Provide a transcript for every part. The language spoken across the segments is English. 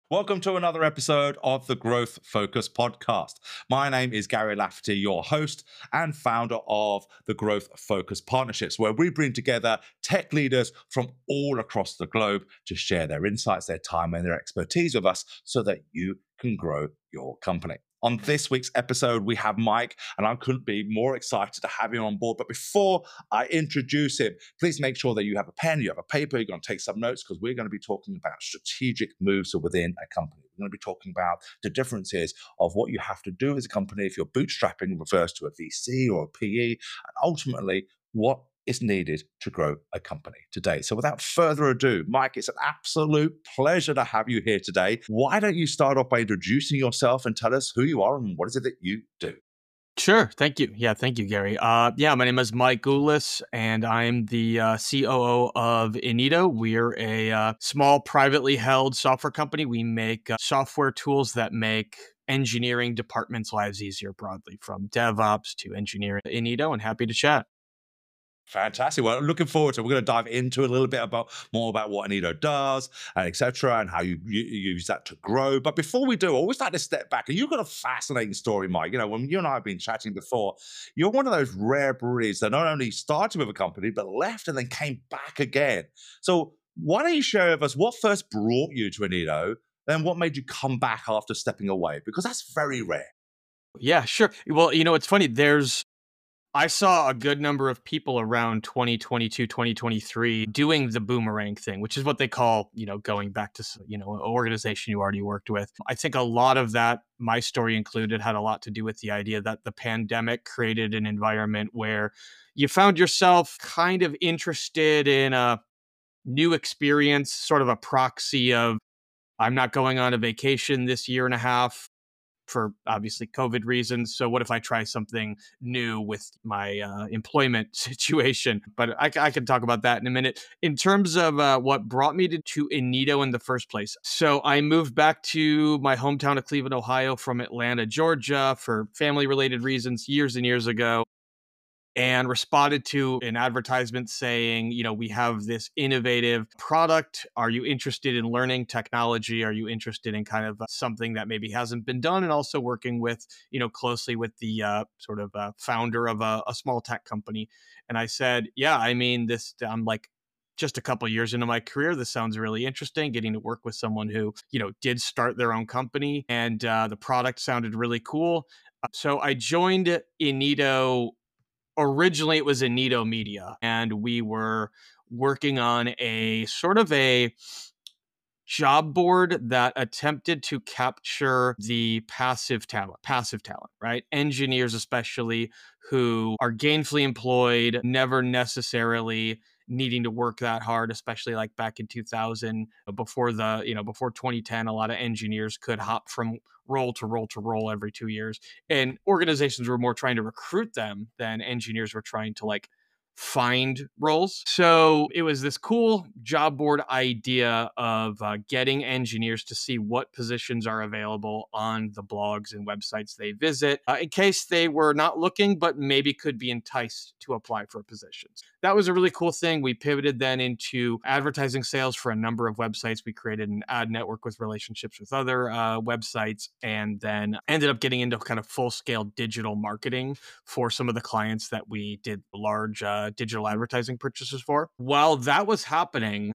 Welcome to another episode of the Growth Focus podcast. My name is Gary Lafferty, your host and founder of the Growth Focus Partnerships, where we bring together tech leaders from all across the globe to share their insights, their time, and their expertise with us so that you can grow your company. On this week's episode, we have Mike, and I couldn't be more excited to have him on board. But before I introduce him, please make sure that you have a pen, you have a paper, you're going to take some notes, because we're going to be talking about strategic moves within a company. We're going to be talking about the differences of what you have to do as a company if you're bootstrapping, refers to a VC or a PE, and ultimately what is needed to grow a company today. So without further ado, Mike, it's an absolute pleasure to have you here today. Why don't you start off by introducing yourself and tell us who you are and what is it that you do? Sure. Thank you. Yeah, thank you, Gary. My name is Mike Goulis, and I'm the COO of Inito. We're a small, privately held software company. We make software tools that make engineering departments' lives easier broadly, from DevOps to engineering. Inito, and happy to chat. Fantastic. Well, looking forward to it. We're going to dive into a little bit more about what Anito does and etc. and how you use that to grow. But before we do, I always like to step back. And you've got a fascinating story, Mike. You know, when you and I have been chatting before, you're one of those rare breeds that not only started with a company, but left and then came back again. So why don't you share with us what first brought you to Anito, then what made you come back after stepping away? Because that's very rare. Yeah, sure. Well, it's funny. I saw a good number of people around 2022, 2023 doing the boomerang thing, which is what they call, going back to, an organization you already worked with. I think a lot of that, my story included, had a lot to do with the idea that the pandemic created an environment where you found yourself kind of interested in a new experience, sort of a proxy of, I'm not going on a vacation this year and a half for obviously COVID reasons. So what if I try something new with my employment situation? But I can talk about that in a minute. In terms of what brought me to Inito in the first place. So I moved back to my hometown of Cleveland, Ohio from Atlanta, Georgia for family related reasons years and years ago, and responded to an advertisement saying, we have this innovative product. Are you interested in learning technology? Are you interested in kind of something that maybe hasn't been done? And also working with, closely with the founder of a small tech company. And I said, yeah, I mean, I'm like, just a couple years into my career, this sounds really interesting. Getting to work with someone who, did start their own company, and the product sounded really cool. So I joined Inito. Originally it was Inito Media, and we were working on a sort of a job board that attempted to capture the passive talent, right? Engineers, especially, who are gainfully employed, never necessarily needing to work that hard, especially like back in 2000, before 2010, a lot of engineers could hop from role to role to role every 2 years. And organizations were more trying to recruit them than engineers were trying to like find roles. So it was this cool job board idea of getting engineers to see what positions are available on the blogs and websites they visit, in case they were not looking, but maybe could be enticed to apply for positions. That was a really cool thing. We pivoted then into advertising sales for a number of websites. We created an ad network with relationships with other websites, and then ended up getting into kind of full scale digital marketing for some of the clients that we did large digital advertising purchases for. While that was happening,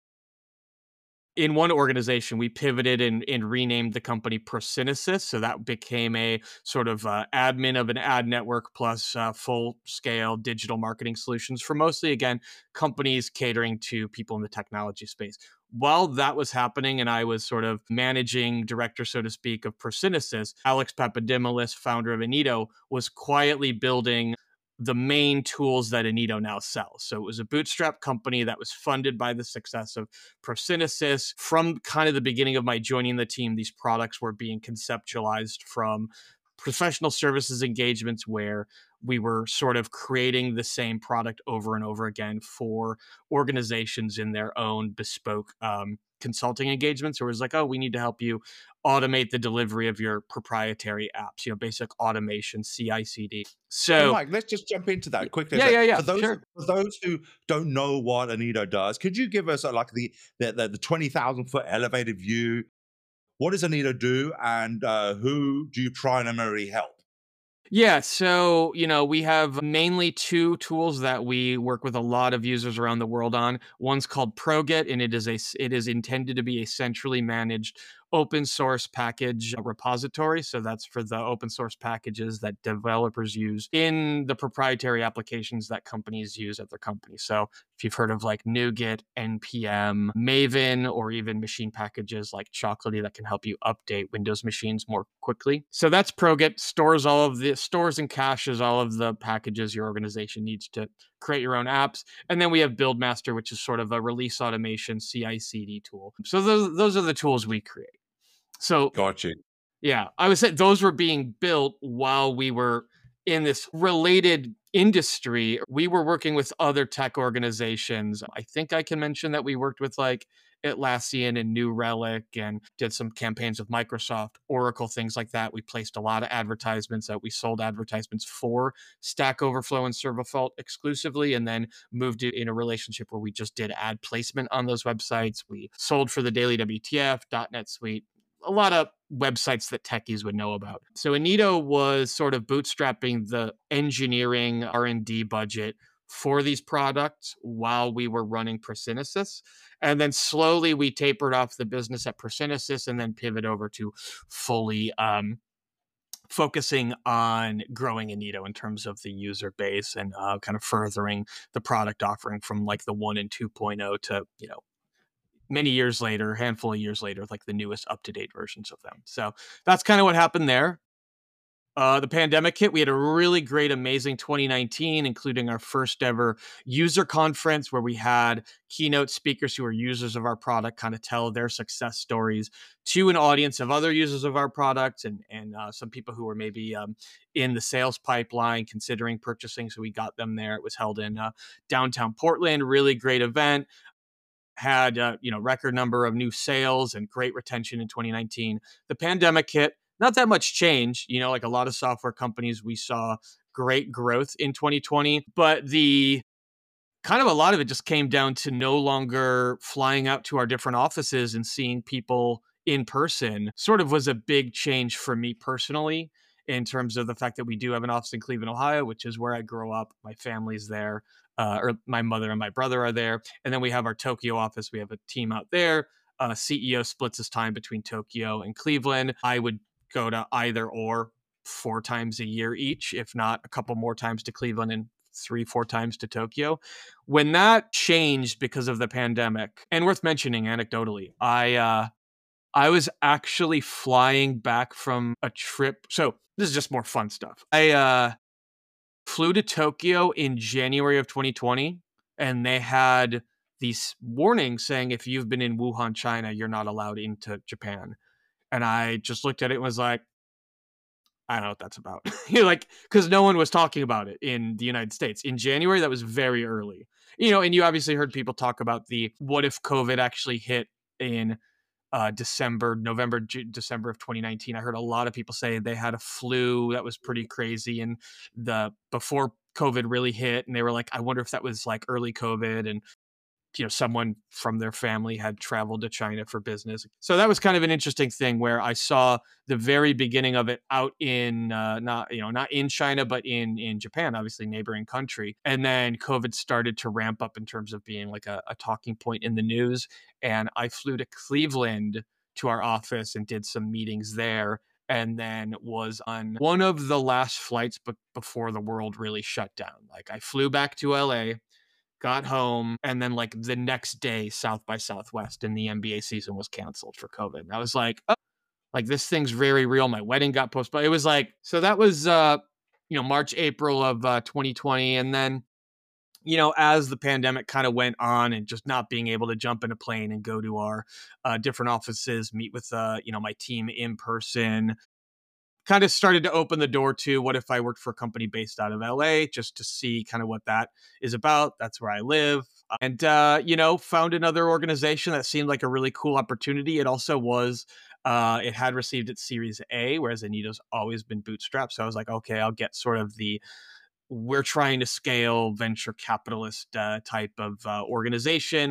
in one organization, we pivoted and renamed the company Prosynthesis. So that became a sort of admin of an ad network plus full scale digital marketing solutions for mostly, again, companies catering to people in the technology space. While that was happening, and I was sort of managing director, so to speak, of Prosynthesis, Alex Papadimoulis, founder of Inito, was quietly building the main tools that Inito now sells. So it was a bootstrap company that was funded by the success of Prosynthesis. From kind of the beginning of my joining the team, these products were being conceptualized from professional services engagements where we were sort of creating the same product over and over again for organizations in their own bespoke consulting engagements. Or it was like, oh, we need to help you automate the delivery of your proprietary apps, basic automation, CI/CD. So, So, Mike, let's just jump into that quickly. yeah, So yeah, yeah, for those sure. for those who don't know what Anito does, could you give us like the 20,000 foot elevated view What does Anito do, and who do you primarily help? Yeah, so, we have mainly two tools that we work with a lot of users around the world on. One's called ProGit, and it is intended to be a centrally managed open source package repository. So that's for the open source packages that developers use in the proprietary applications that companies use at their company. So if you've heard of like NuGet, NPM, Maven, or even machine packages like Chocolatey that can help you update Windows machines more quickly. So that's ProGit, stores and caches all of the packages your organization needs to create your own apps. And then we have Buildmaster, which is sort of a release automation CI/CD tool. So those are the tools we create. So Got you. yeah, I would say those were being built while we were in this related industry. We were working with other tech organizations. I think I can mention that we worked with like Atlassian and New Relic and did some campaigns with Microsoft, Oracle, things like that. We placed a lot of advertisements out. We sold advertisements for Stack Overflow and Servovault exclusively, and then moved it in a relationship where we just did ad placement on those websites. We sold for the Daily WTF, .NET Suite, a lot of websites that techies would know about. So Anito was sort of bootstrapping the engineering R&D budget for these products while we were running Prosynthesis. And then slowly we tapered off the business at Prosynthesis and then pivot over to fully focusing on growing Anito in terms of the user base and kind of furthering the product offering from like the 1 and 2.0 to, many years later, handful of years later, like the newest up-to-date versions of them. So that's kind of what happened there. The pandemic hit. We had a really great, amazing 2019, including our first ever user conference where we had keynote speakers who are users of our product kind of tell their success stories to an audience of other users of our product and some people who were maybe in the sales pipeline considering purchasing. So we got them there. It was held in downtown Portland. Really great event. Had record number of new sales and great retention in 2019. The pandemic hit, not that much change, like a lot of software companies, we saw great growth in 2020, but the kind of a lot of it just came down to no longer flying out to our different offices and seeing people in person. Sort of was a big change for me personally in terms of the fact that we do have an office in Cleveland, Ohio, which is where I grew up. My family's there, or my mother and my brother are there. And then we have our Tokyo office. We have a team out there. CEO splits his time between Tokyo and Cleveland. I would go to either or 4 times a year each, if not a couple more times to Cleveland and 3-4 times to Tokyo. When that changed because of the pandemic, and worth mentioning anecdotally, I was actually flying back from a trip. So this is just more fun stuff. I flew to Tokyo in January of 2020, and they had these warnings saying if you've been in Wuhan, China, you're not allowed into Japan. And I just looked at it and was like, I don't know what that's about. Because no one was talking about it in the United States. In January, that was very early. And you obviously heard people talk about the what if COVID actually hit in December of 2019. I heard a lot of people say they had a flu that was pretty crazy, and before COVID really hit, and they were like, I wonder if that was like early COVID, and someone from their family had traveled to China for business. So that was kind of an interesting thing where I saw the very beginning of it out in not in China, but in Japan, obviously neighboring country. And then COVID started to ramp up in terms of being like a talking point in the news. And I flew to Cleveland to our office and did some meetings there. And then was on one of the last flights, but before the world really shut down. Like I flew back to LA, got home, and then like the next day, South by Southwest and the NBA season was canceled for COVID. And I was like, oh, like this thing's very real. My wedding got postponed. It was like, so that was, March, April of 2020. And then, as the pandemic kind of went on and just not being able to jump in a plane and go to our different offices, meet with, my team in person, kind of started to open the door to what if I worked for a company based out of LA just to see kind of what that is about. That's where I live. And, found another organization that seemed like a really cool opportunity. It also was, it had received its Series A, whereas Anito's always been bootstrapped. So I was like, okay, I'll get sort of we're trying to scale venture capitalist type of organization.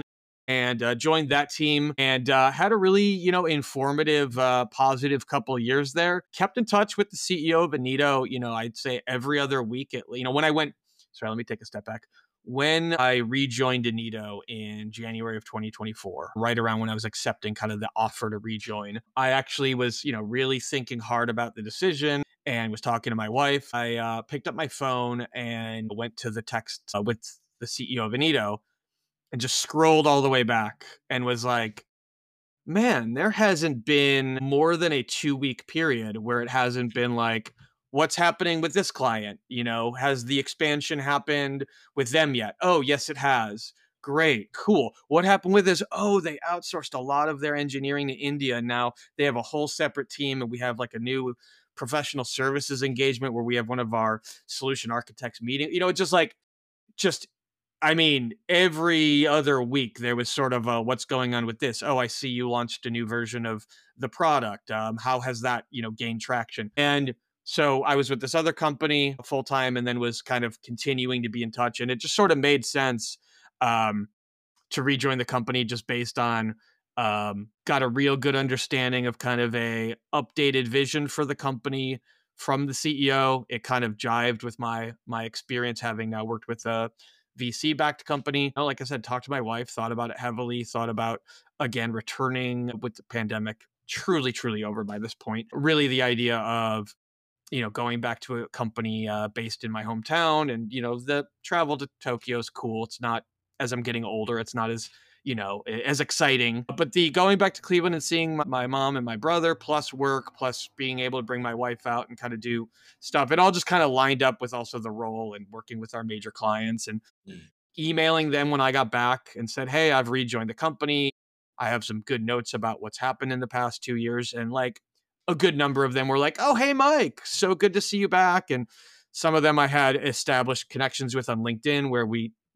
and joined that team and had a really, informative, positive couple of years there. Kept in touch with the CEO of Anito, I'd say every other week. When I went, sorry, let me take a step back. When I rejoined Anito in January of 2024, right around when I was accepting kind of the offer to rejoin, I actually was, really thinking hard about the decision and was talking to my wife. I picked up my phone and went to the text with the CEO of Anito and just scrolled all the way back and was like, man, there hasn't been more than a 2-week period where it hasn't been like, what's happening with this client? Has the expansion happened with them yet? Oh, yes, it has. Great, cool. What happened with this? Oh, they outsourced a lot of their engineering to India. And now they have a whole separate team, and we have like a new professional services engagement where we have one of our solution architects meeting. It's just I mean, every other week there was sort of a, what's going on with this? Oh, I see you launched a new version of the product. How has that, gained traction? And so I was with this other company full time, and then was kind of continuing to be in touch. And it just sort of made sense um, to rejoin the company just based on got a real good understanding of kind of a updated vision for the company from the CEO. It kind of jived with my experience having now worked with a VC backed company. Like I said, talked to my wife, thought about it heavily, thought about again returning with the pandemic truly, truly over by this point. Really the idea of going back to a company based in my hometown, and the travel to Tokyo is cool. It's not, as I'm getting older, it's not as as exciting. But the going back to Cleveland and seeing my mom and my brother, plus work, plus being able to bring my wife out and kind of do stuff, it all just kind of lined up with also the role and working with our major clients and emailing them when I got back and said, hey, I've rejoined the company. I have some good notes about what's happened in the past 2 years. And like a good number of them were like, oh, hey, Mike, so good to see you back. And some of them I had established connections with on LinkedIn where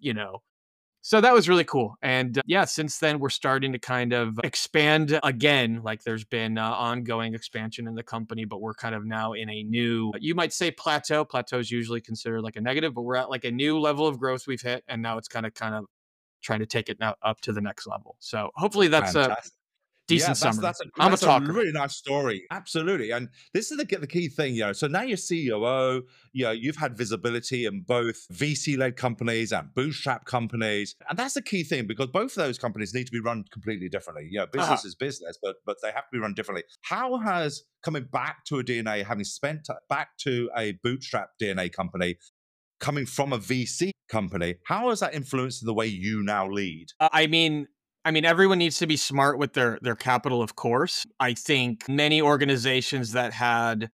so that was really cool. And yeah, since then, we're starting to kind of expand again. Like there's been ongoing expansion in the company, but we're kind of now in a new, you might say plateau. Plateau is usually considered like a negative, but we're at like a new level of growth we've hit. And now it's kind of trying to take it now up to the next level. So hopefully that's a Fantastic. Yeah, decent summary. that's a I'm a that's a talker. really nice story. Absolutely, and this is the key thing, So now you're COO, you've had visibility in both VC-led companies and bootstrap companies, and that's the key thing because both of those companies need to be run completely differently. Business is business, but they have to be run differently. How has coming back to a DNA, having spent back to a bootstrap DNA company, coming from a VC company, how has that influenced the way you now lead? I mean, everyone needs to be smart with their capital, of course. I think many organizations that had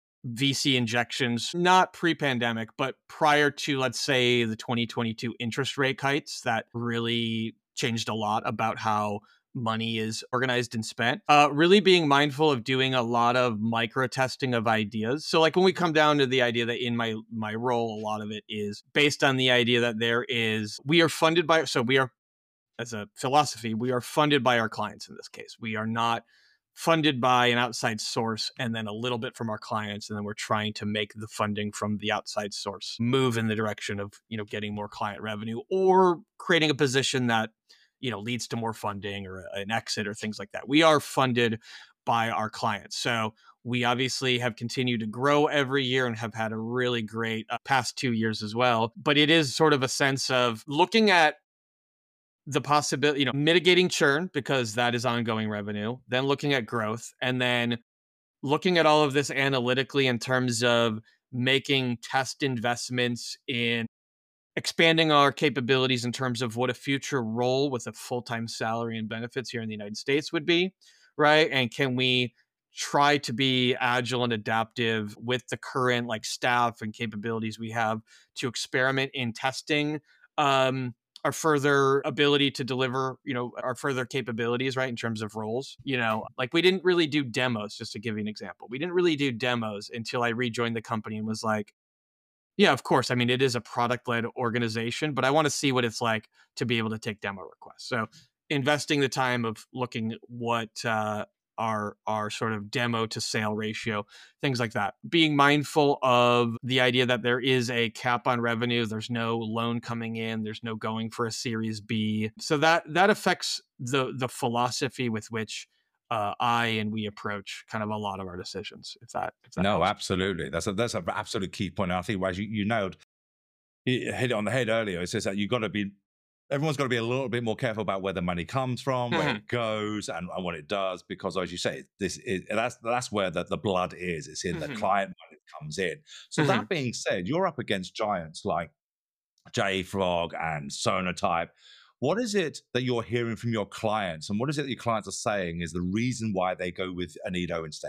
VC injections, not pre-pandemic, but prior to, let's say, the 2022 interest rate hikes that really changed a lot about how money is organized and spent. Really being mindful of doing a lot of micro testing of ideas. So like when we come down to the idea that in my role, a lot of it is based on the idea that we are funded by, so we are, as a philosophy, we are funded by our clients in this case. We are not funded by an outside source and then a little bit from our clients, and then we're trying to make the funding from the outside source move in the direction of getting more client revenue or creating a position that leads to more funding or an exit or things like that. We are funded by our clients. So we obviously have continued to grow every year and have had a really great past 2 years as well. But it is sort of a sense of looking at the possibility, mitigating churn because that is ongoing revenue, then looking at growth, and then looking at all of this analytically in terms of making test investments in expanding our capabilities in terms of what a future role with a full-time salary and benefits here in the United States would be, right? And can we try to be agile and adaptive with the current like staff and capabilities we have to experiment in testing our further ability to deliver, our further capabilities, right, in terms of roles. Like we didn't really do demos, just to give you an example. We didn't really do demos until I rejoined the company and was like, yeah, of course. I mean, it is a product-led organization, but I want to see what it's like to be able to take demo requests. So investing the time of looking at what our sort of demo to sale ratio, things like that. Being mindful of the idea that there is a cap on revenue, there's no loan coming in, there's no going for a Series B. So that affects the philosophy with which I and we approach kind of a lot of our decisions. If that No, helps. absolutely. That's an absolute key point. And I think, as you nailed, you hit it on the head earlier. It says that you've got to be, everyone's got to be a little bit more careful about where the money comes from, where Mhm. it goes, and what it does, because as you say, that's where the blood is. It's in the Mhm. client money that comes in. So Mhm. that being said, you're up against giants like JFrog and Sonatype. What is it that you're hearing from your clients, and what is it that your clients are saying is the reason why they go with Anido instead?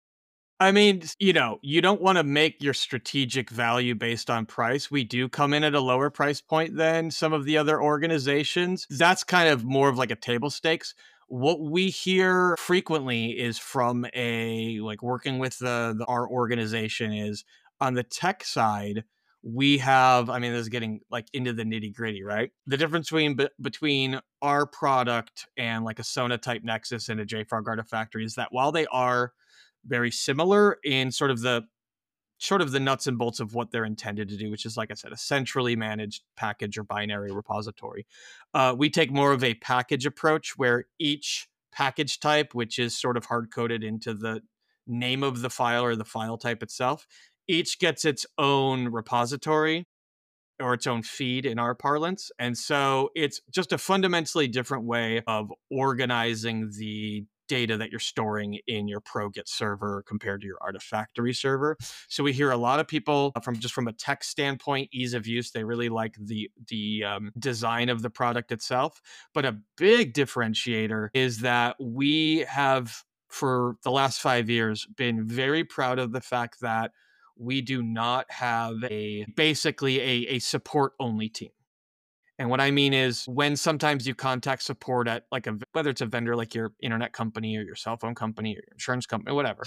I mean, you don't want to make your strategic value based on price. We do come in at a lower price point than some of the other organizations. That's kind of more of like a table stakes. What we hear frequently is from a like working with our organization is on the tech side. We have, I mean, this is getting like into the nitty gritty, right? The difference between our product and like a Sonatype Nexus and a JFrog Artifactory is that while they are very similar in sort of the nuts and bolts of what they're intended to do, which is, like I said, a centrally managed package or binary repository. We take more of a package approach where each package type, which is sort of hard coded into the name of the file or the file type itself, each gets its own repository or its own feed in our parlance. And so it's just a fundamentally different way of organizing the data that you're storing in your ProGet server compared to your Artifactory server. So we hear a lot of people from a tech standpoint, ease of use, they really like the design of the product itself. But a big differentiator is that we have for the last 5 years been very proud of the fact that we do not have a support only team. And what I mean is when sometimes you contact support at like whether it's a vendor like your internet company or your cell phone company or your insurance company, whatever,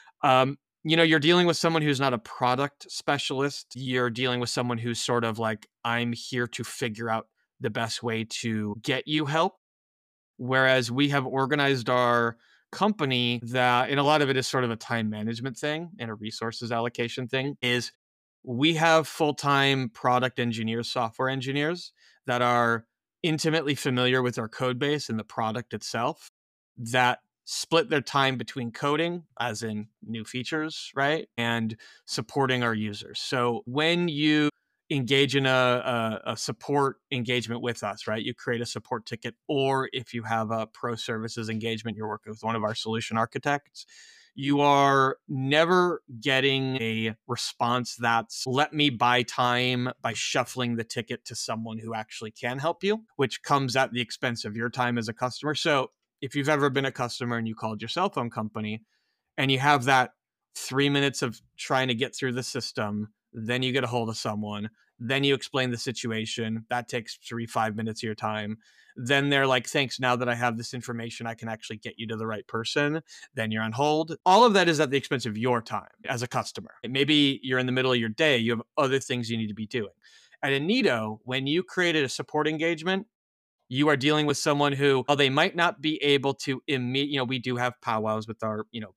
you're dealing with someone who's not a product specialist. You're dealing with someone who's sort of like, I'm here to figure out the best way to get you help. Whereas we have organized our company that, and a lot of it is sort of a time management thing and a resources allocation thing, is we have full-time product engineers, software engineers that are intimately familiar with our code base and the product itself that split their time between coding, as in new features, right? And supporting our users. So when you engage in a support engagement with us, right? You create a support ticket, or if you have a pro services engagement, you're working with one of our solution architects. You are never getting a response that's let me buy time by shuffling the ticket to someone who actually can help you, which comes at the expense of your time as a customer. So if you've ever been a customer and you called your cell phone company and you have that 3 minutes of trying to get through the system, then you get a hold of someone, then you explain the situation. That takes 5 minutes of your time. Then they're like, thanks, now that I have this information, I can actually get you to the right person. Then you're on hold. All of that is at the expense of your time as a customer. And maybe you're in the middle of your day, you have other things you need to be doing. At Anido, when you created a support engagement, you are dealing with someone who, while they might not be able to we do have powwows with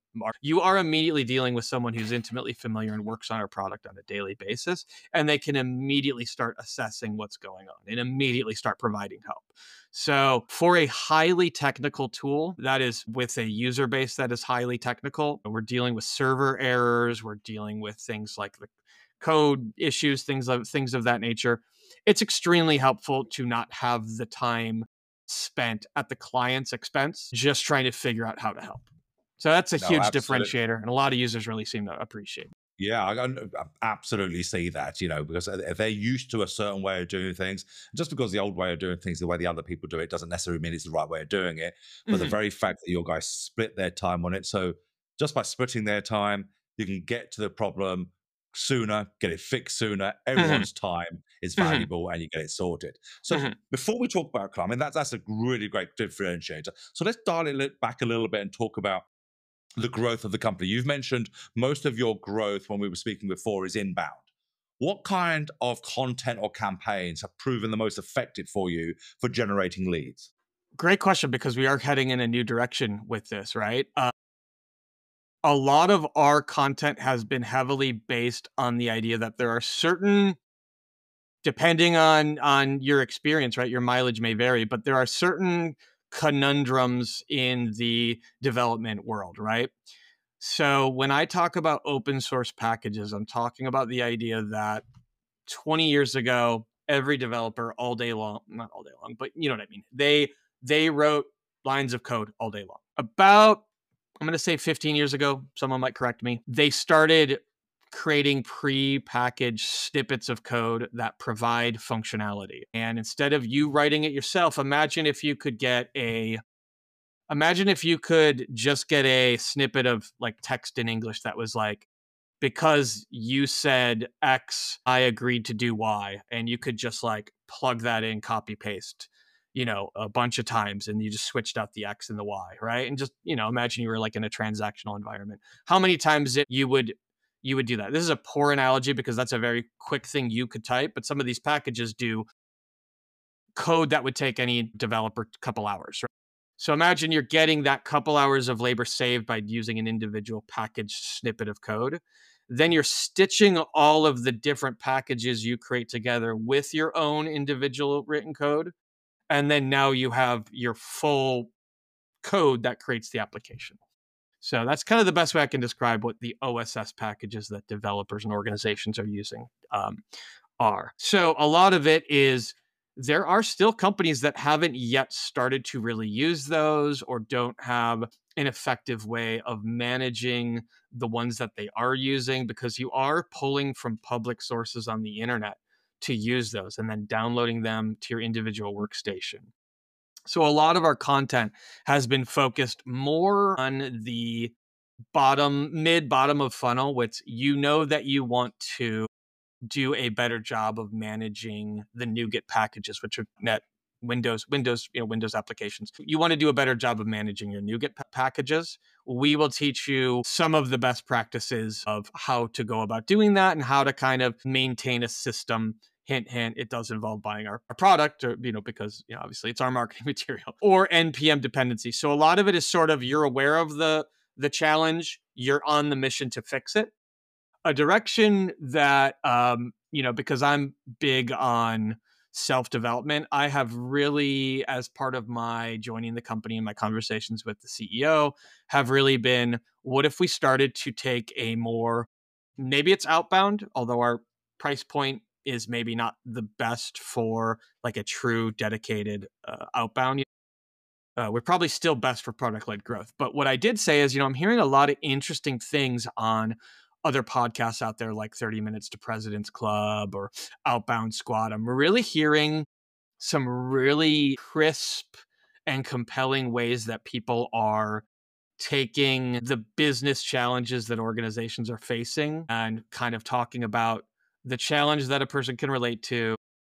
you are immediately dealing with someone who's intimately familiar and works on our product on a daily basis, and they can immediately start assessing what's going on and immediately start providing help. So for a highly technical tool that is with a user base that is highly technical, we're dealing with server errors, we're dealing with things like the code issues, things of that nature. It's extremely helpful to not have the time spent at the client's expense just trying to figure out how to help. So that's a No, huge absolutely. differentiator, and a lot of users really seem to appreciate it. Yeah, I absolutely see that, because if they're used to a certain way of doing things, just because the old way of doing things, the way the other people do it, doesn't necessarily mean it's the right way of doing it. But the Mhm, very fact that your guys split their time on it, so just by splitting their time, you can get to the problem sooner, get it fixed sooner. mhm, Everyone's time is mhm, valuable, and you get it sorted. So mhm. before we talk about cloud, I mean that's a really great differentiator. So let's dial it back a little bit and talk about the growth of the company. You've mentioned most of your growth when we were speaking before is inbound. What kind of content or campaigns have proven the most effective for you for generating leads? great question, because we are heading in a new direction with this, right? A lot of our content has been heavily based on the idea that there are certain, depending on your experience, right? Your mileage may vary, but there are certain conundrums in the development world, right? So when I talk about open source packages, I'm talking about the idea that 20 years ago, every developer all day long, not all day long, but you know what I mean. They wrote lines of code all day long. About, I'm going to say 15 years ago, someone might correct me, they started creating pre-packaged snippets of code that provide functionality. And instead of you writing it yourself, imagine if you could just get a snippet of like text in English that was like, because you said X, I agreed to do Y. And you could just like plug that in, copy paste, a bunch of times, and you just switched out the X and the Y, right? And just, imagine you were like in a transactional environment. How many times you would do that? This is a poor analogy because that's a very quick thing you could type, but some of these packages do code that would take any developer a couple hours, right? So imagine you're getting that couple hours of labor saved by using an individual packaged snippet of code. Then you're stitching all of the different packages you create together with your own individual written code. And then now you have your full code that creates the application. So that's kind of the best way I can describe what the OSS packages that developers and organizations are using are. So a lot of it is, there are still companies that haven't yet started to really use those, or don't have an effective way of managing the ones that they are using, because you are pulling from public sources on the internet to use those and then downloading them to your individual workstation. So a lot of our content has been focused more on the bottom of funnel, which that you want to do a better job of managing the NuGet packages, which are net Windows applications. You want to do a better job of managing your NuGet packages. We will teach you some of the best practices of how to go about doing that and how to kind of maintain a system. Hint, hint, it does involve buying our product, or, because, obviously it's our marketing material, or NPM dependency. So a lot of it is sort of, you're aware of the challenge, you're on the mission to fix it. A direction that, because I'm big on self-development, I have really, as part of my joining the company and my conversations with the CEO, have really been, what if we started to take a more, maybe it's outbound, although our price point is maybe not the best for like a true dedicated outbound. We're probably still best for product-led growth. But what I did say is, I'm hearing a lot of interesting things on other podcasts out there, like 30 Minutes to President's Club or Outbound Squad. I'm really hearing some really crisp and compelling ways that people are taking the business challenges that organizations are facing and kind of talking about the challenge that a person can relate to,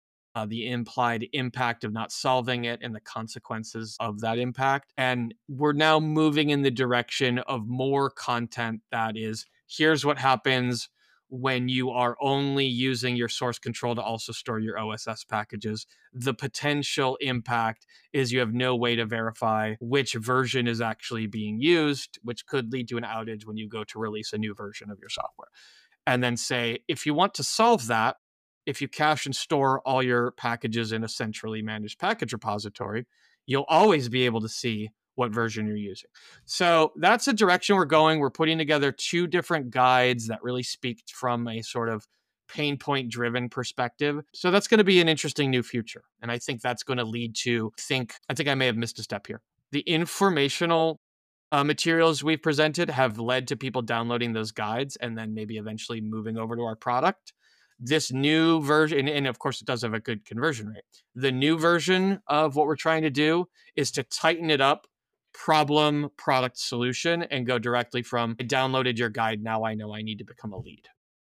the implied impact of not solving it, and the consequences of that impact. And we're now moving in the direction of more content that is, here's what happens when you are only using your source control to also store your OSS packages. The potential impact is you have no way to verify which version is actually being used, which could lead to an outage when you go to release a new version of your software. And then say, if you want to solve that, if you cache and store all your packages in a centrally managed package repository, you'll always be able to see what version you're using. So that's the direction we're going. We're putting together 2 different guides that really speak from a sort of pain point driven perspective. So that's going to be an interesting new future. And I think that's going to lead to, I think I may have missed a step here. The informational materials we've presented have led to people downloading those guides and then maybe eventually moving over to our product. This new version, and of course it does have a good conversion rate. The new version of what we're trying to do is to tighten it up, problem, product, solution, and go directly from, I downloaded your guide, now I know I need to become a lead.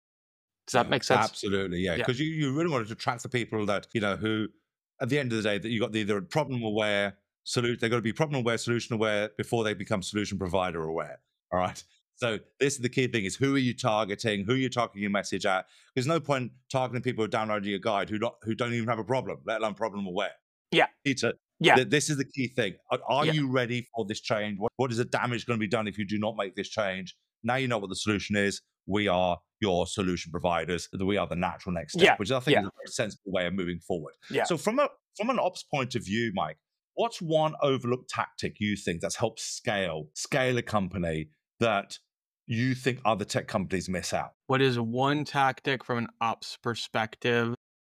Does that make sense? Absolutely, yeah. Because you really wanted to attract the people that, who, at the end of the day, that you got either problem aware, they've got to be problem aware, solution aware before they become solution provider aware. All right. So this is the key thing: is who are you targeting? Who are you targeting your message at? There's no point targeting people who are downloading your guide who don't even have a problem, let alone problem aware. Yeah. You need to Yeah. This is the key thing. Are Yeah. you ready for this change? What is the damage going to be done if you do not make this change? Now you know what the solution is. We are your solution providers. We are the natural next step, Yeah. which I think Yeah. is a very sensible way of moving forward. Yeah. So from an ops point of view, Mike, what's one overlooked tactic you think that's helped scale a company that you think other tech companies miss out? What is one tactic from an ops perspective?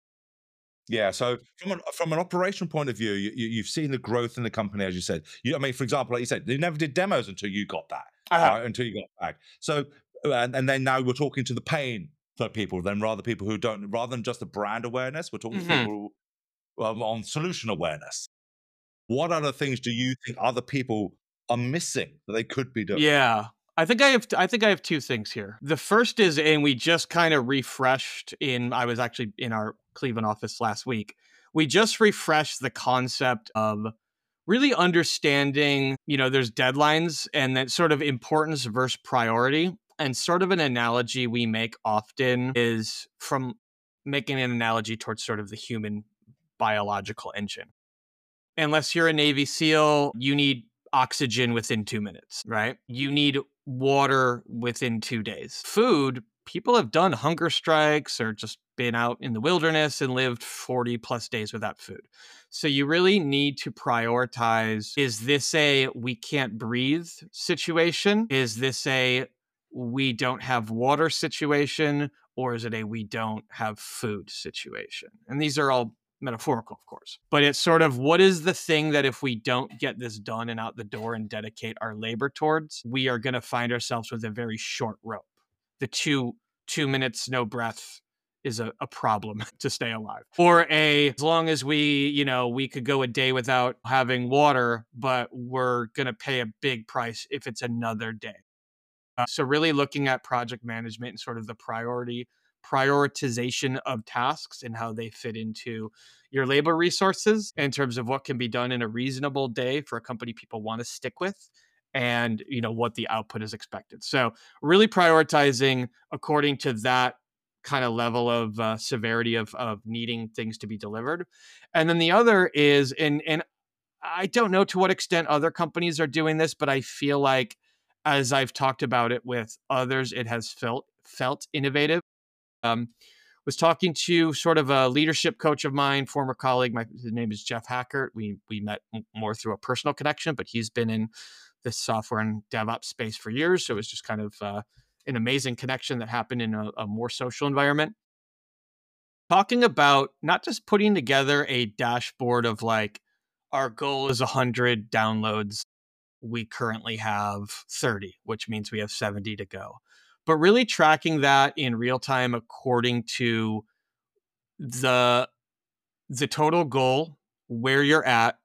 Yeah, so from an operational point of view, you've seen the growth in the company, as you said. I mean, for example, like you said, they never did demos until you got that, Uh-huh. right? Until you got back. So, and then now we're talking to the pain for people, then rather people who don't, rather than just the brand awareness, we're talking to Mhm. people on solution awareness. What other things do you think other people are missing that they could be doing? Yeah. I think I have two things here. The first is, and we just kind of refreshed I was actually in our Cleveland office last week. We just refreshed the concept of really understanding, there's deadlines and that sort of importance versus priority. And sort of an analogy we make often is from making an analogy towards sort of the human biological engine. Unless you're a Navy SEAL, you need oxygen within 2 minutes, right? You need water within 2 days. Food, people have done hunger strikes or just been out in the wilderness and lived 40 plus days without food. So you really need to prioritize, is this a we can't breathe situation? Is this a we don't have water situation? Or is it a we don't have food situation? And these are all metaphorical, of course. But it's sort of, what is the thing that if we don't get this done and out the door and dedicate our labor towards, we are going to find ourselves with a very short rope. The 2 minutes no breath is a problem to stay alive. Or as long as we could go a day without having water, but we're going to pay a big price if it's another day. So really looking at project management and sort of the prioritization of tasks and how they fit into your labor resources in terms of what can be done in a reasonable day for a company people want to stick with, and what the output is expected. So really prioritizing according to that kind of level of severity of needing things to be delivered. And then the other is, and I don't know to what extent other companies are doing this, but I feel like as I've talked about it with others, it has felt innovative. Um, was talking to sort of a leadership coach of mine, former colleague. His name is Jeff Hackert. We met more through a personal connection, but he's been in this software and DevOps space for years. So it was just kind of an amazing connection that happened in a more social environment. Talking about not just putting together a dashboard of like, our goal is 100 downloads. We currently have 30, which means we have 70 to go. But really tracking that in real time according to the total goal, where you're at,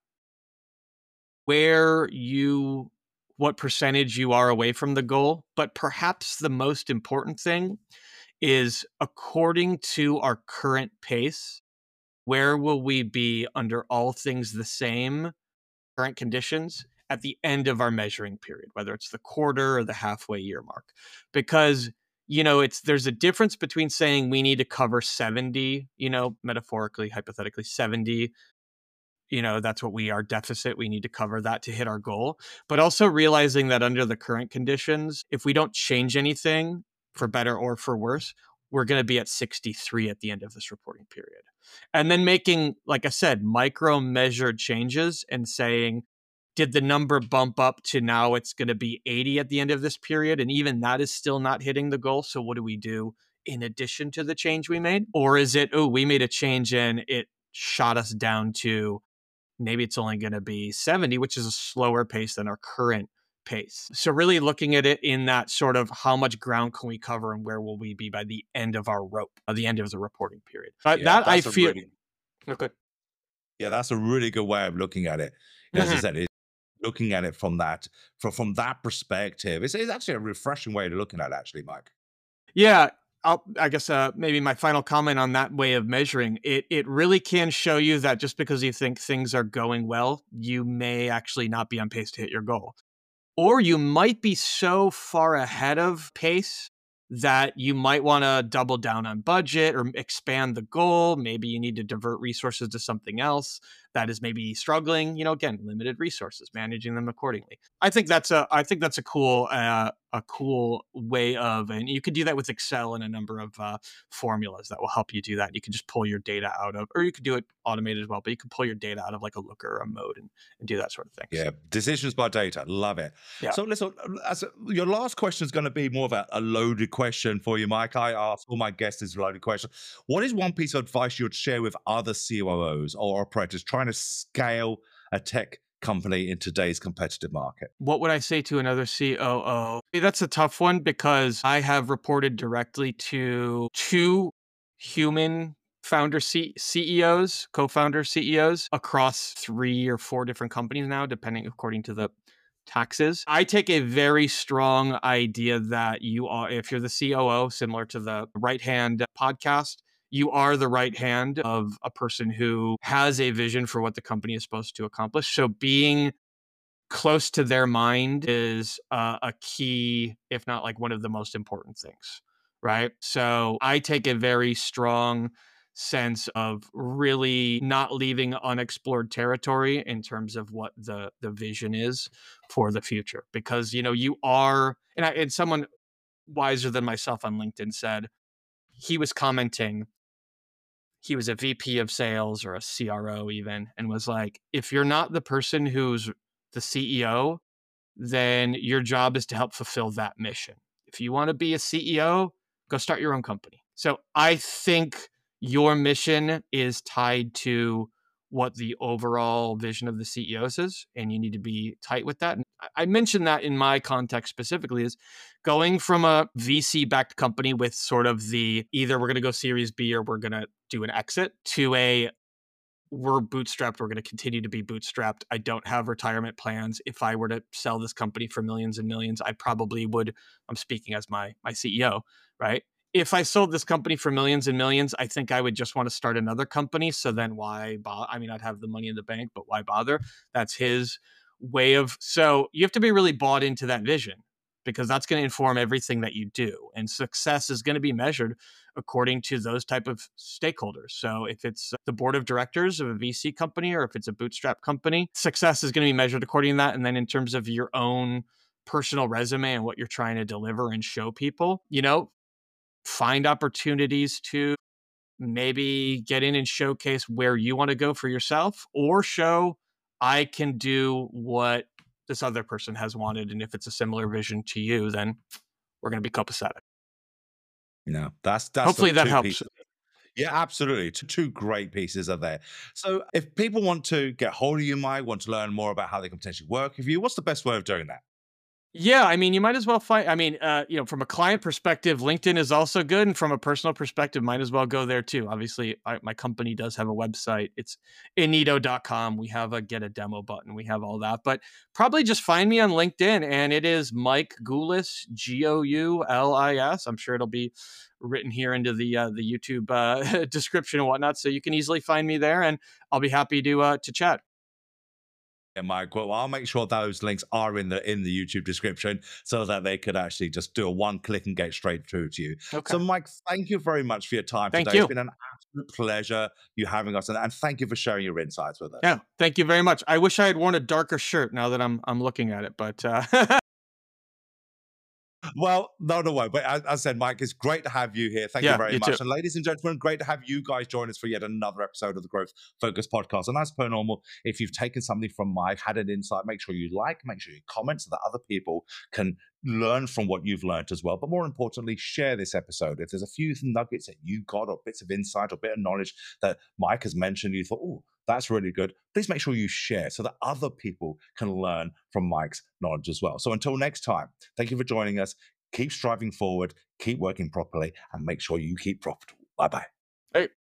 what percentage you are away from the goal. But perhaps the most important thing is, according to our current pace, where will we be under all things the same current conditions at the end of our measuring period, whether it's the quarter or the halfway year mark? Because there's a difference between saying we need to cover 70, metaphorically, hypothetically 70, that's what our deficit, we need to cover that to hit our goal. But also realizing that under the current conditions, if we don't change anything for better or for worse, we're going to be at 63 at the end of this reporting period. And then making, like I said, micro measured changes and saying, did the number bump up to now it's going to be 80 at the end of this period? And even that is still not hitting the goal. So what do we do in addition to the change we made? Or is it, we made a change and it shot us down to maybe it's only going to be 70, which is a slower pace than our current pace. So really looking at it in that sort of, how much ground can we cover and where will we be by the end of our rope, at the end of the reporting period. But Yeah, that I that's a feel really okay. yeah, that's a really good way of looking at it. As I Mhm. said, looking at it from that perspective, it's actually a refreshing way of looking at it, actually, Mike. Yeah, I guess maybe my final comment on that way of measuring it, it really can show you that just because you think things are going well, you may actually not be on pace to hit your goal. Or you might be so far ahead of pace that you might want to double down on budget or expand the goal. Maybe you need to divert resources to something else that is maybe struggling. Again, limited resources, managing them accordingly. I think that's a cool way of, and you could do that with Excel and a number of formulas that will help you do that. You can just pull your data out of, or you could do it automated as well, but you can pull your data out of like a Looker or a Mode and do that sort of thing. Yeah, decisions by data. Love it. Yeah. So listen, your last question is going to be more of a loaded question for you, Mike. I ask all my guests this loaded question. What is one piece of advice you would share with other COOs or operators trying to scale a tech company in today's competitive market? What would I say to another COO? That's a tough one because I have reported directly to two human CEOs, co-founder CEOs across 3 or 4 different companies now, depending according to the taxes. I take a very strong idea that you are, if you're the COO, similar to the Right Hand podcast, you are the right hand of a person who has a vision for what the company is supposed to accomplish. So being close to their mind is a key, if not like one of the most important things, right? So I take a very strong sense of really not leaving unexplored territory in terms of what the vision is for the future, because you are, and someone wiser than myself on LinkedIn said, he was commenting, he was a VP of sales or a CRO even, and was like, if you're not the person who's the CEO, then your job is to help fulfill that mission. If you want to be a CEO, go start your own company. So I think your mission is tied to what the overall vision of the CEOs is, and you need to be tight with that. And I mentioned that in my context specifically is going from a VC-backed company with sort of the either we're going to go Series B or we're going to do an exit to a we're bootstrapped. We're going to continue to be bootstrapped. I don't have retirement plans. If I were to sell this company for millions and millions, I probably would. I'm speaking as my CEO, right? If I sold this company for millions and millions, I think I would just want to start another company. So then why bother? I mean, I'd have the money in the bank, but why bother? That's his way of. So you have to be really bought into that vision because that's going to inform everything that you do. And success is going to be measured according to those type of stakeholders. So if it's the board of directors of a VC company or if it's a bootstrap company, success is going to be measured according to that. And then in terms of your own personal resume and what you're trying to deliver and show people, find opportunities to maybe get in and showcase where you want to go for yourself, or show I can do what this other person has wanted. And if it's a similar vision to you, then we're going to be copacetic. That's hopefully that helps. Pieces. Yeah, absolutely. Two great pieces are there. So if people want to get hold of you, Mike, want to learn more about how they can potentially work with you, what's the best way of doing that? Yeah, I mean, you might as well find, from a client perspective, LinkedIn is also good. And from a personal perspective, might as well go there too. Obviously, my company does have a website. It's Inedo.com. We have a get a demo button. We have all that. But probably just find me on LinkedIn, and it is Mike Goulis, Goulis. I'm sure it'll be written here into the YouTube description and whatnot. So you can easily find me there, and I'll be happy to chat. Yeah, Mike. Well, I'll make sure those links are in the YouTube description so that they could actually just do a one click and get straight through to you. Okay. So, Mike, thank you very much for your time Thank today. you. It's been an absolute pleasure you having us, and thank you for sharing your insights with us. Yeah, thank you very much. I wish I had worn a darker shirt now that I'm looking at it, but Well, no way. But as I said, Mike, it's great to have you here. Thank you very much. Too. And ladies and gentlemen, great to have you guys join us for yet another episode of the Growth Focus podcast. And as per normal, if you've taken something from Mike, had an insight, make sure you make sure you comment so that other people can learn from what you've learned as well. But more importantly, share this episode. If there's a few nuggets that you got or bits of insight or bit of knowledge that Mike has mentioned, you thought, oh, that's really good. Please make sure you share so that other people can learn from Mike's knowledge as well. So until next time, thank you for joining us. Keep striving forward, keep working properly, and make sure you keep profitable. Bye-bye. Hey.